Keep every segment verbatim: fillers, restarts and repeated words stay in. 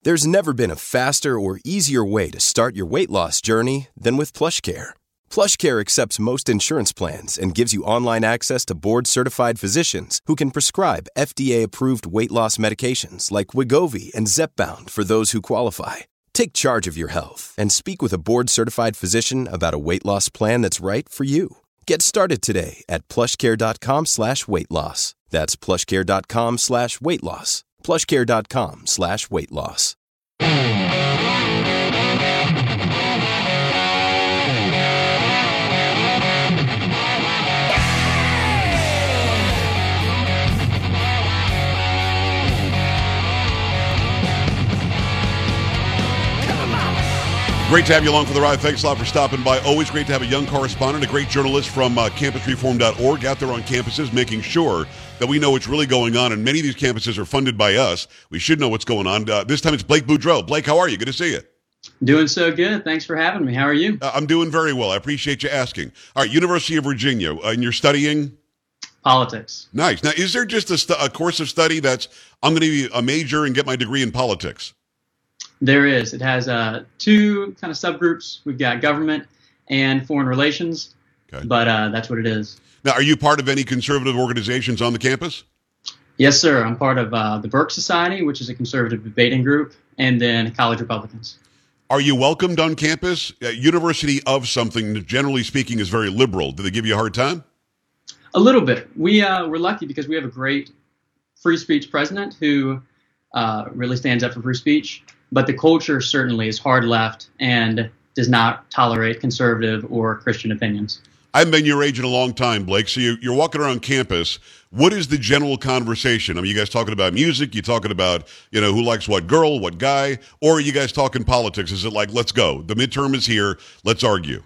There's never been a faster or easier way to start your weight loss journey than with PlushCare. PlushCare accepts most insurance plans and gives you online access to board-certified physicians who can prescribe F D A-approved weight loss medications like Wegovy and Zepbound for those who qualify. Take charge of your health and speak with a board-certified physician about a weight loss plan that's right for you. Get started today at plushcare.com slash weight loss. That's plushcare.com slash weight loss. plushcare.com slash weight loss. Great to have you along for the ride. Thanks a lot for stopping by. Always great to have a young correspondent, a great journalist from uh, campus reform dot org out there on campuses making sure that we know what's really going on. And many of these campuses are funded by us. We should know what's going on. Uh, this time it's Blake Boudreau. Blake, how are you? Good to see you. Doing so good. Thanks for having me. How are you? Uh, I'm doing very well. I appreciate you asking. All right, University of Virginia, uh, and you're studying? Politics. Nice. Now, is there just a, st- a course of study that's, I'm going to be a major and get my degree in politics? There is. It has uh, two kind of subgroups. We've got government and foreign relations, okay. but uh, that's what it is. Now, are you part of any conservative organizations on the campus? Yes, sir. I'm part of uh, the Burke Society, which is a conservative debating group, and then College Republicans. Are you welcomed on campus? Uh, University of something, generally speaking, is very liberal. Do they give you a hard time? A little bit. We, uh, we're lucky because we have a great free speech president who uh, really stands up for free speech. But the culture certainly is hard left and does not tolerate conservative or Christian opinions. I haven't been your age in a long time, Blake, so you, you're walking around campus. What is the general conversation? I mean, you guys talking about music? You talking about, you know, who likes what girl, what guy? Or are you guys talking politics? Is it like, let's go, the midterm is here, let's argue?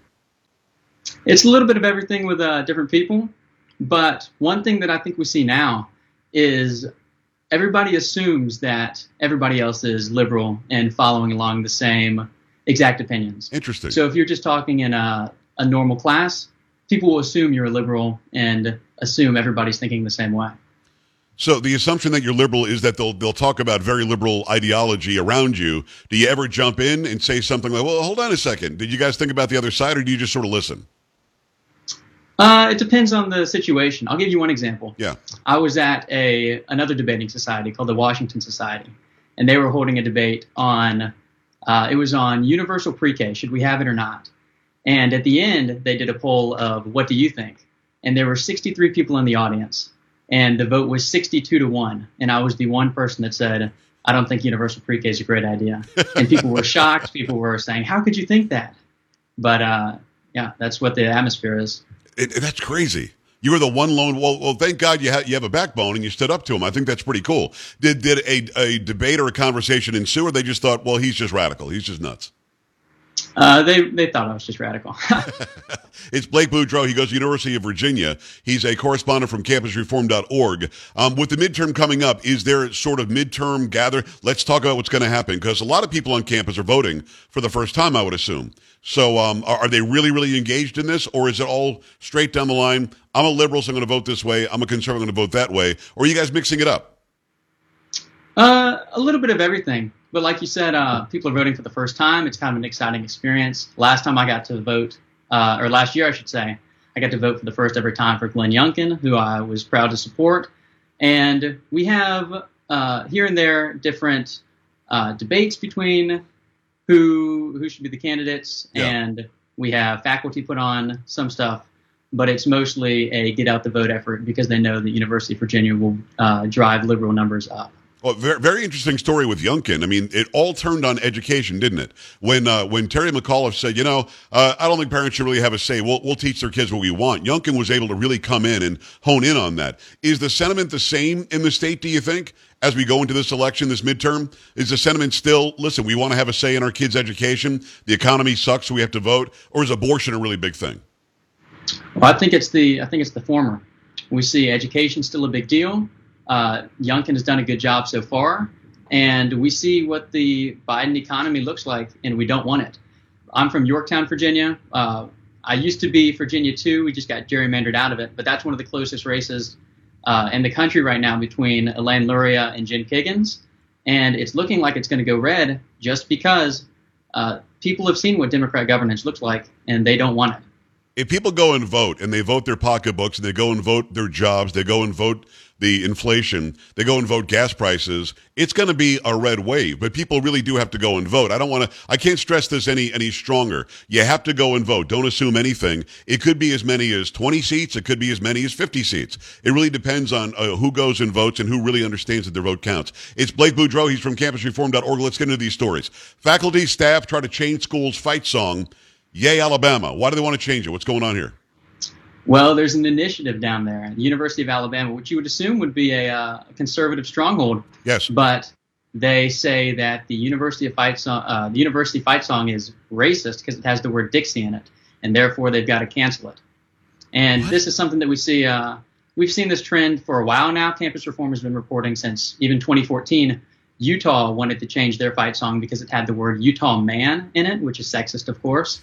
It's a little bit of everything with uh, different people. But one thing that I think we see now is everybody assumes that everybody else is liberal and following along the same exact opinions. Interesting. So if you're just talking in a, a normal class, people will assume you're a liberal and assume everybody's thinking the same way. So the assumption that you're liberal is that they'll they'll talk about very liberal ideology around you. Do you ever jump in and say something like, well, hold on a second. Did you guys think about the other side, or do you just sort of listen? Uh, it depends on the situation. I'll give you one example. Yeah. I was at a another debating society called the Washington Society, and they were holding a debate on, uh, it was on universal pre-K, should we have it or not? And at the end, they did a poll of what do you think? And there were sixty-three people in the audience, and the vote was sixty-two to one. And I was the one person that said, I don't think universal pre-K is a great idea. And people were shocked. People were saying, how could you think that? But uh, yeah, that's what the atmosphere is. It, that's crazy. You were the one lone. Well, well, thank God you ha- you have a backbone and you stood up to him. I think that's pretty cool. Did did a, a debate or a conversation ensue, or they just thought, well, he's just radical. He's just nuts. Uh, they they thought I was just radical. It's Blake Boudreau. He goes to the University of Virginia. He's a correspondent from campus reform dot org. Um, with the midterm coming up, is there sort of midterm gather? Let's talk about what's going to happen, because a lot of people on campus are voting for the first time, I would assume. So um, are, are they really, really engaged in this, or is it all straight down the line? I'm a liberal, so I'm going to vote this way. I'm a conservative, I'm going to vote that way. Or are you guys mixing it up? Uh, a little bit of everything. But like you said, uh, people are voting for the first time. It's kind of an exciting experience. Last time I got to vote, uh, or last year I should say, I got to vote for the first ever time for Glenn Youngkin, who I was proud to support. And we have uh, here and there different uh, debates between who who should be the candidates, yeah. And we have faculty put on some stuff. But it's mostly a get out the vote effort because they know the University of Virginia will uh, drive liberal numbers up. Well, very, very interesting story with Youngkin. I mean, it all turned on education, didn't it? When uh, when Terry McAuliffe said, you know, uh, I don't think parents should really have a say. We'll, we'll teach their kids what we want. Youngkin was able to really come in and hone in on that. Is the sentiment the same in the state, do you think, as we go into this election, this midterm? Is the sentiment still, listen, we want to have a say in our kids' education. The economy sucks, so we have to vote. Or is abortion a really big thing? Well, I think it's the I think it's the former. We see education still a big deal. Uh, Youngkin has done a good job so far, and we see what the Biden economy looks like, and we don't want it. I'm from Yorktown, Virginia. Uh, I used to be Virginia too. We just got gerrymandered out of it, but that's one of the closest races uh, in the country right now between Elaine Luria and Jen Kiggins. And it's looking like it's going to go red just because uh, people have seen what Democrat governance looks like, and they don't want it. If people go and vote, and they vote their pocketbooks, and they go and vote their jobs, they go and vote the inflation, they go and vote gas prices, it's going to be a red wave. But people really do have to go and vote. I don't want to, I can't stress this any, any stronger. You have to go and vote. Don't assume anything. It could be as many as twenty seats. It could be as many as fifty seats. It really depends on uh, who goes and votes and who really understands that their vote counts. It's Blake Boudreau. He's from campus reform dot org. Let's get into these stories. Faculty, staff try to change schools' fight song. Yay, Alabama. Why do they want to change it? What's going on here? Well, there's an initiative down there at the University of Alabama, which you would assume would be a, uh, a conservative stronghold. Yes. But they say that the University of Fight song, uh, the University Fight song is racist because it has the word Dixie in it, and therefore they've got to cancel it. And what? This is something that we see. Uh, we've seen this trend for a while now. Campus Reform has been reporting since even twenty fourteen. Utah wanted to change their fight song because it had the word Utah man in it, which is sexist, of course.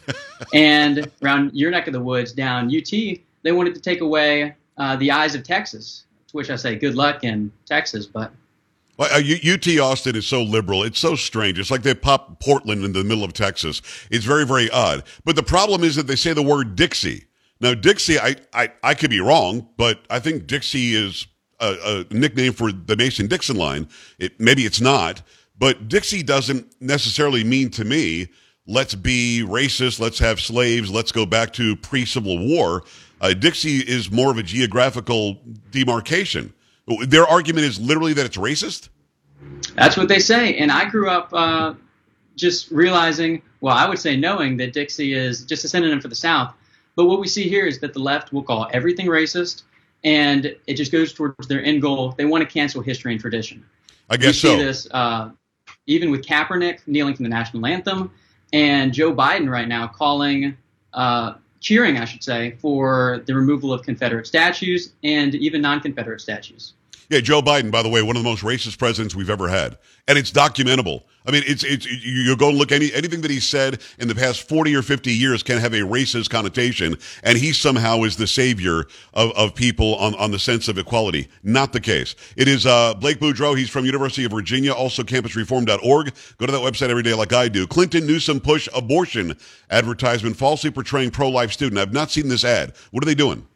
And around your neck of the woods down U T, they wanted to take away uh, the eyes of Texas, to which I say good luck in Texas. But well, uh, U T Austin is so liberal. It's so strange. It's like they pop Portland in the middle of Texas. It's very, very odd. But the problem is that they say the word Dixie. Now, Dixie, I, I, I could be wrong, but I think Dixie is a, a nickname for the Mason-Dixon line. It, maybe it's not, but Dixie doesn't necessarily mean to me, let's be racist, let's have slaves, let's go back to pre-Civil War. Uh, Dixie is more of a geographical demarcation. Their argument is literally that it's racist? That's what they say. And I grew up uh, just realizing, well, I would say knowing that Dixie is just a synonym for the South. But what we see here is that the left will call everything racist, and it just goes towards their end goal. They want to cancel history and tradition. I guess we so. see this uh, even with Kaepernick kneeling for the national anthem, and Joe Biden right now calling, uh, cheering, I should say, for the removal of Confederate statues and even non-Confederate statues. Yeah, Joe Biden, by the way, one of the most racist presidents we've ever had, and it's documentable. I mean, it's it's you go and look any anything that he said in the past forty or fifty years can have a racist connotation, and he somehow is the savior of, of people on, on the sense of equality. Not the case. It is uh, Blake Boudreau. He's from University of Virginia, also campus reform dot org. Go to that website every day like I do. Clinton Newsom push abortion advertisement falsely portraying pro-life student. I've not seen this ad. What are they doing?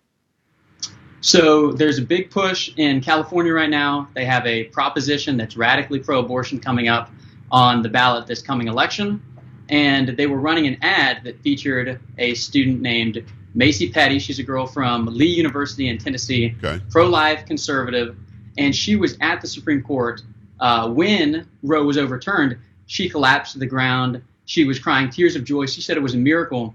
So there's a big push in California right now. They have a proposition that's radically pro-abortion coming up on the ballot this coming election. And they were running an ad that featured a student named Macy Petty. She's a girl from Lee University in Tennessee, okay. Pro-life conservative. And she was at the Supreme Court uh, when Roe was overturned. She collapsed to the ground. She was crying tears of joy. She said it was a miracle.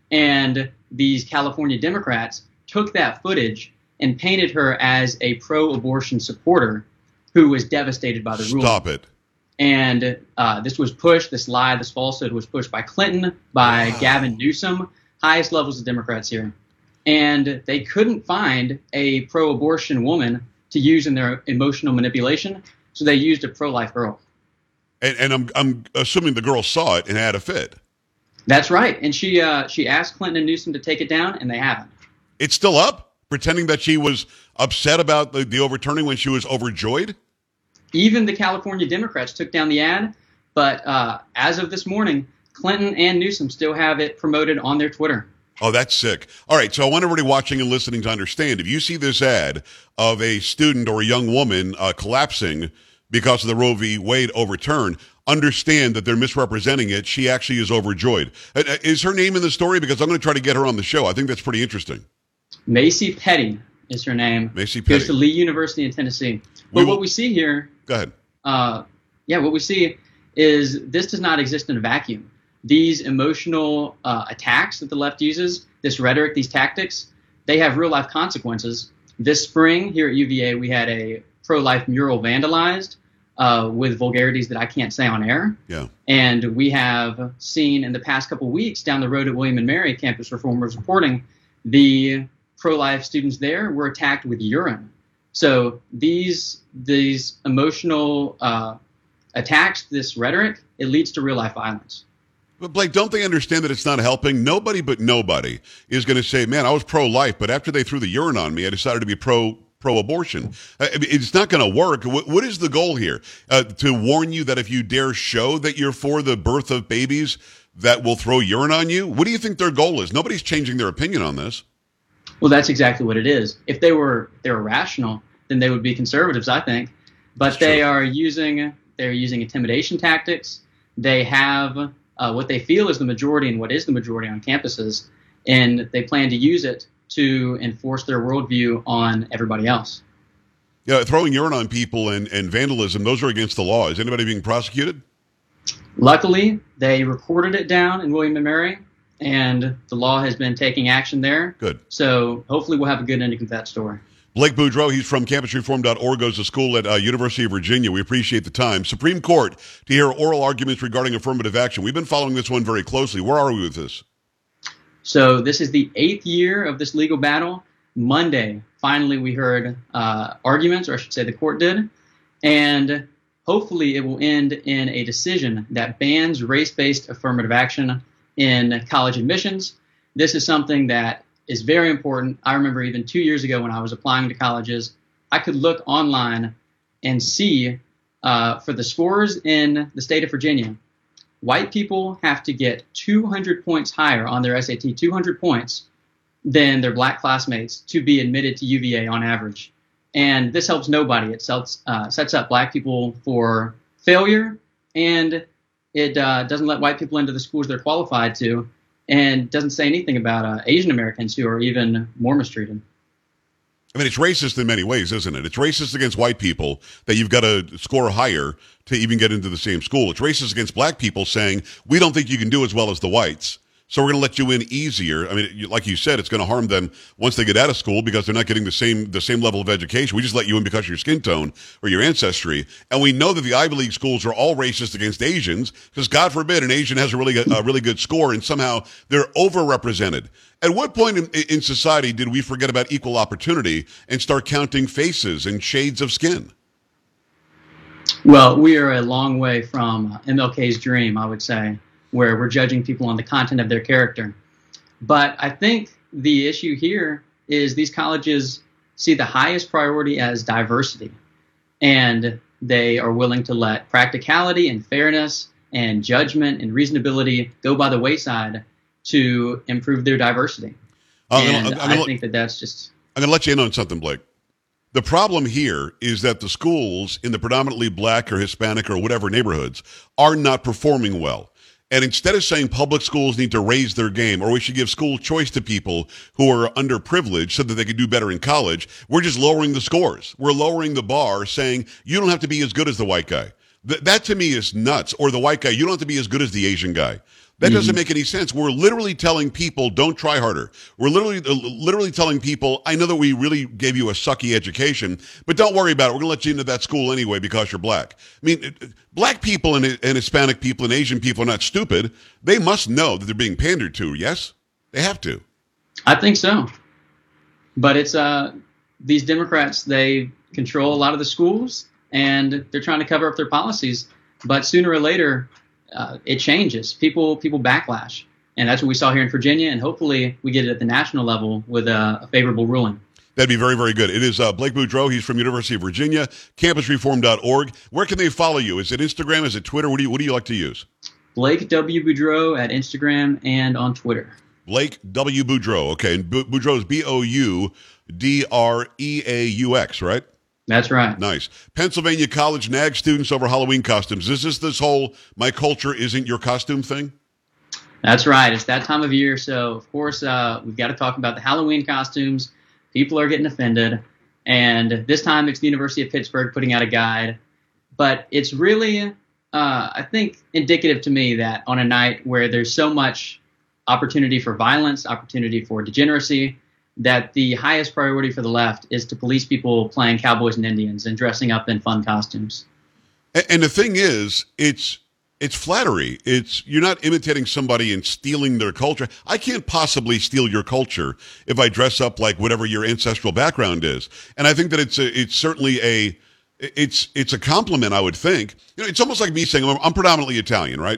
And these California Democrats took that footage and painted her as a pro-abortion supporter who was devastated by the ruling. Stop it. And uh, this was pushed, this lie, this falsehood was pushed by Clinton, by wow. Gavin Newsom, highest levels of Democrats here. And they couldn't find a pro-abortion woman to use in their emotional manipulation, so they used a pro-life girl. And, and I'm I'm assuming the girl saw it and had a fit. That's right. And she uh, she asked Clinton and Newsom to take it down, and they haven't. It's still up? Pretending that she was upset about the, the overturning when she was overjoyed? Even the California Democrats took down the ad, but uh, as of this morning, Clinton and Newsom still have it promoted on their Twitter. Oh, that's sick. All right, so I want everybody watching and listening to understand, if you see this ad of a student or a young woman uh, collapsing because of the Roe v. Wade overturn, understand that they're misrepresenting it. She actually is overjoyed. Uh, is her name in the story? Because I'm going to try to get her on the show. I think that's pretty interesting. Macy Petty is her name. Macy Petty. Goes to Lee University in Tennessee. But we will, what we see here, go ahead. Uh, yeah, what we see is this does not exist in a vacuum. These emotional uh, attacks that the left uses, this rhetoric, these tactics, they have real life consequences. This spring here at U V A, we had a pro-life mural vandalized uh, with vulgarities that I can't say on air. Yeah. And we have seen in the past couple weeks down the road at William and Mary, Campus Reformers reporting, the pro-life students there were attacked with urine. So these these emotional uh, attacks, this rhetoric, it leads to real life violence. But Blake, don't they understand that it's not helping? Nobody but nobody is going to say, man, I was pro-life, but after they threw the urine on me, I decided to be pro pro-abortion. I mean, it's not going to work. What, what is the goal here? Uh, to warn you that if you dare show that you're for the birth of babies, that will throw urine on you? What do you think their goal is? Nobody's changing their opinion on this. Well, that's exactly what it is. If they were they were rational, then they would be conservatives, I think. But That's they true. are using they're using intimidation tactics. They have uh, what they feel is the majority and what is the majority on campuses, and they plan to use it to enforce their worldview on everybody else. Yeah, throwing urine on people and, and vandalism, those are against the law. Is anybody being prosecuted? Luckily, they recorded it down in William and Mary, and the law has been taking action there. Good. So hopefully we'll have a good ending to that story. Blake Boudreau, he's from campus reform dot org, goes to school at uh, University of Virginia. We appreciate the time. Supreme Court to hear oral arguments regarding affirmative action. We've been following this one very closely. Where are we with this? So this is the eighth year of this legal battle. Monday, finally, we heard uh, arguments, or I should say the court did, and hopefully it will end in a decision that bans race-based affirmative action in college admissions. This is something that is very important. I remember even two years ago when I was applying to colleges, I could look online and see uh, for the scores in the state of Virginia, white people have to get two hundred points higher on their S A T, two hundred points, than their black classmates to be admitted to U V A on average. And this helps nobody. It sets, uh, sets up black people for failure, and it uh, doesn't let white people into the schools they're qualified to, and doesn't say anything about uh, Asian Americans who are even more mistreated. I mean, it's racist in many ways, isn't it? It's racist against white people that you've got to score higher to even get into the same school. It's racist against black people saying, we don't think you can do as well as the whites, so we're going to let you in easier. I mean, like you said, it's going to harm them once they get out of school because they're not getting the same the same level of education. We just let you in because of your skin tone or your ancestry. And we know that the Ivy League schools are all racist against Asians because, God forbid, an Asian has a really good, a really good score and somehow they're overrepresented. At what point in, in society did we forget about equal opportunity and start counting faces and shades of skin? Well, we are a long way from M L K's dream, I would say, where we're judging people on the content of their character. But I think the issue here is these colleges see the highest priority as diversity, and they are willing to let practicality and fairness and judgment and reasonability go by the wayside to improve their diversity. I'm and gonna, I'm gonna, I think that that's just... I'm going to let you in on something, Blake. The problem here is that the schools in the predominantly black or Hispanic or whatever neighborhoods are not performing well. And instead of saying public schools need to raise their game or we should give school choice to people who are underprivileged so that they can do better in college, we're just lowering the scores. We're lowering the bar, saying you don't have to be as good as the white guy. Th- that to me is nuts. Or the white guy, you don't have to be as good as the Asian guy. That mm-hmm. doesn't make any sense. We're literally telling people, don't try harder. We're literally uh, literally telling people, I know that we really gave you a sucky education, but don't worry about it. We're going to let you into that school anyway because you're black. I mean, it, black people and, and Hispanic people and Asian people are not stupid. They must know that they're being pandered to, yes? They have to. I think so. But it's uh, these Democrats, they control a lot of the schools, and they're trying to cover up their policies. But sooner or later, uh, it changes. People people backlash. And that's what we saw here in Virginia, and hopefully we get it at the national level with a, a favorable ruling. That'd be very, very good. It is uh, Blake Boudreau. He's from University of Virginia, campus reform dot org. Where can they follow you? Is it Instagram? Is it Twitter? What do you What do you like to use? Blake W. Boudreau at Instagram and on Twitter. Blake W. Boudreau. Okay, and Boudreau is B O U D R E A U X, right? That's right. Nice. Pennsylvania College nag students over Halloween costumes. Is this this whole my culture isn't your costume thing? That's right. It's that time of year. So, of course, uh, we've got to talk about the Halloween costumes. People are getting offended. And this time it's the University of Pittsburgh putting out a guide. But it's really, uh, I think, indicative to me that on a night where there's so much opportunity for violence, opportunity for degeneracy, that the highest priority for the left is to police people playing cowboys and Indians and dressing up in fun costumes. And, and the thing is, it's it's flattery. It's you're not imitating somebody and stealing their culture. I can't possibly steal your culture if I dress up like whatever your ancestral background is. And I think that it's a, it's certainly a it's it's a compliment. I would think. You know, it's almost like me saying I'm, I'm predominantly Italian, right?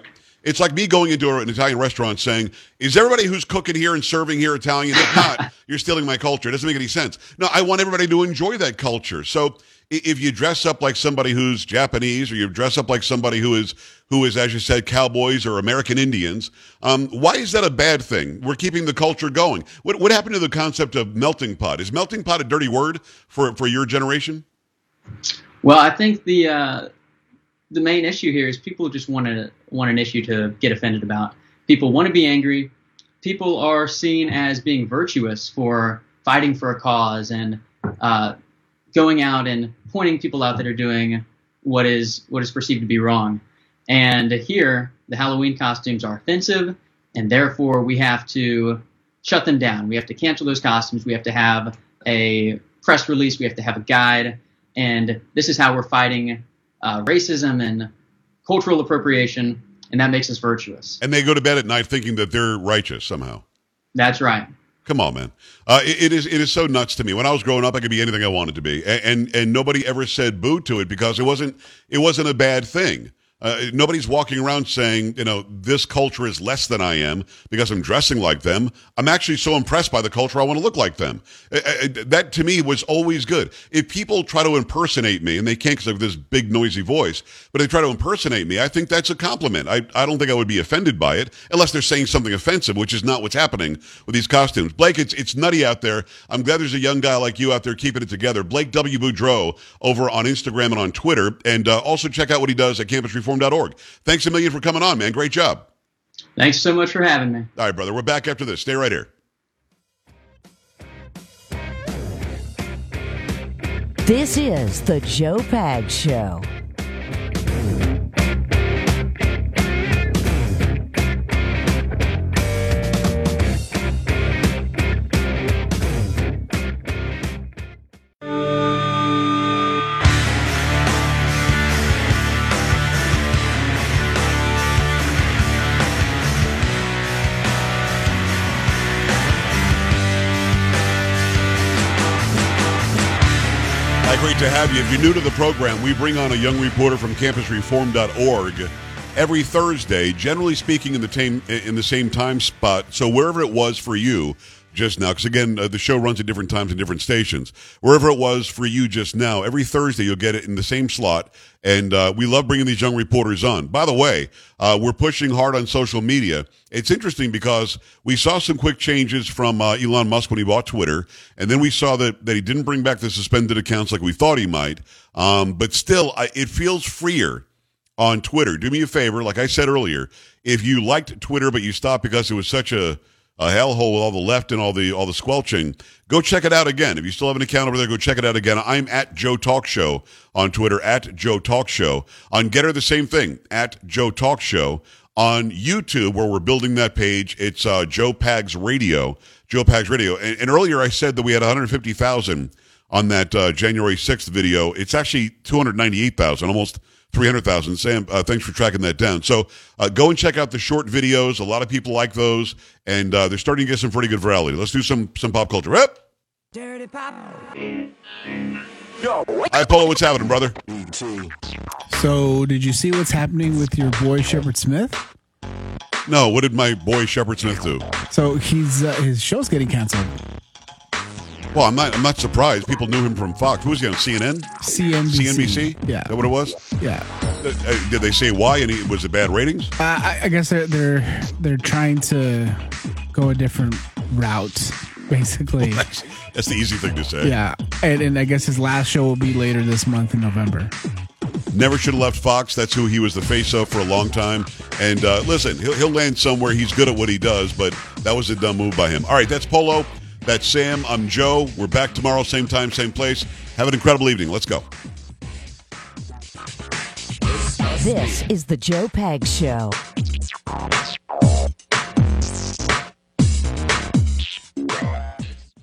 It's like me going into an Italian restaurant saying, is everybody who's cooking here and serving here Italian? If not, you're stealing my culture. It doesn't make any sense. No, I want everybody to enjoy that culture. So if you dress up like somebody who's Japanese, or you dress up like somebody who is, who is, as you said, cowboys or American Indians, um, why is that a bad thing? We're keeping the culture going. What, what happened to the concept of melting pot? Is melting pot a dirty word for, for your generation? Well, I think the uh, the main issue here is people just want to want an issue to get offended about. People want to be angry. People are seen as being virtuous for fighting for a cause and uh, going out and pointing people out that are doing what is what is perceived to be wrong. And here, the Halloween costumes are offensive, and therefore we have to shut them down. We have to cancel those costumes. We have to have a press release. We have to have a guide. And this is how we're fighting uh, racism and cultural appropriation, and that makes us virtuous. And they go to bed at night thinking that they're righteous somehow. That's right. Come on, man. Uh, it, it is it is so nuts to me. When I was growing up, I could be anything I wanted to be, and and, and nobody ever said boo to it because it wasn't it wasn't a bad thing. Uh, nobody's walking around saying, you know, this culture is less than I am because I'm dressing like them. I'm actually so impressed by the culture, I want to look like them. Uh, uh, that, to me, was always good. If people try to impersonate me, and they can't because I have this big, noisy voice, but they try to impersonate me, I think that's a compliment. I, I don't think I would be offended by it unless they're saying something offensive, which is not what's happening with these costumes. Blake, it's it's nutty out there. I'm glad there's a young guy like you out there keeping it together. Blake W. Boudreau over on Instagram and on Twitter. And uh, also check out what he does at campus reform dot org. Thanks a million for coming on, man. Great job. Thanks so much for having me. All right, brother. We're back after this. Stay right here. This is the Joe Pags Show. Great to have you. If you're new to the program, we bring on a young reporter from campus reform dot org every Thursday, generally speaking in the same in the same time spot. So wherever it was for you just now, because again, uh, the show runs at different times in different stations. Wherever it was for you just now, every Thursday you'll get it in the same slot. And uh, we love bringing these young reporters on. By the way, uh, we're pushing hard on social media. It's interesting because we saw some quick changes from uh, Elon Musk when he bought Twitter, and then we saw that, that he didn't bring back the suspended accounts like we thought he might. Um, but still, I, it feels freer on Twitter. Do me a favor, like I said earlier, if you liked Twitter but you stopped because it was such a a hellhole with all the left and all the all the squelching, go check it out again. If you still have an account over there, go check it out again. I'm at Joe Talk Show on Twitter, at Joe Talk Show. On Getter, the same thing, at Joe Talk Show. On YouTube, where we're building that page, it's uh, Joe Pags Radio, Joe Pags Radio. And, and earlier I said that we had one hundred fifty thousand on that uh, January sixth video. It's actually two hundred ninety-eight thousand, almost three hundred thousand. Sam, uh, thanks for tracking that down. So uh, go and check out the short videos. A lot of people like those, and uh, they're starting to get some pretty good virality. Let's do some some pop culture. Rep. Dirty pop. Hi, Polo. What's happening, brother? So, did you see what's happening with your boy Shepard Smith? No. What did my boy Shepard Smith do? So he's uh, his show's getting canceled. Well, I'm not. I'm not surprised. People knew him from Fox. Who was he on? C N N. C N B C. C N B C. Yeah. Is that what it was? Yeah. Uh, did they say why? And he, was it bad ratings? Uh, I, I guess they're they're they're trying to go a different route, basically. Well, that's, that's the easy thing to say. Yeah, and and I guess his last show will be later this month in November. Never should have left Fox. That's who he was the face of for a long time. And uh, listen, he'll he'll land somewhere. He's good at what he does, but that was a dumb move by him. All right, that's Polo. That's Sam. I'm Joe. We're back tomorrow, same time, same place. Have an incredible evening. Let's go. This is the Joe Pags Show.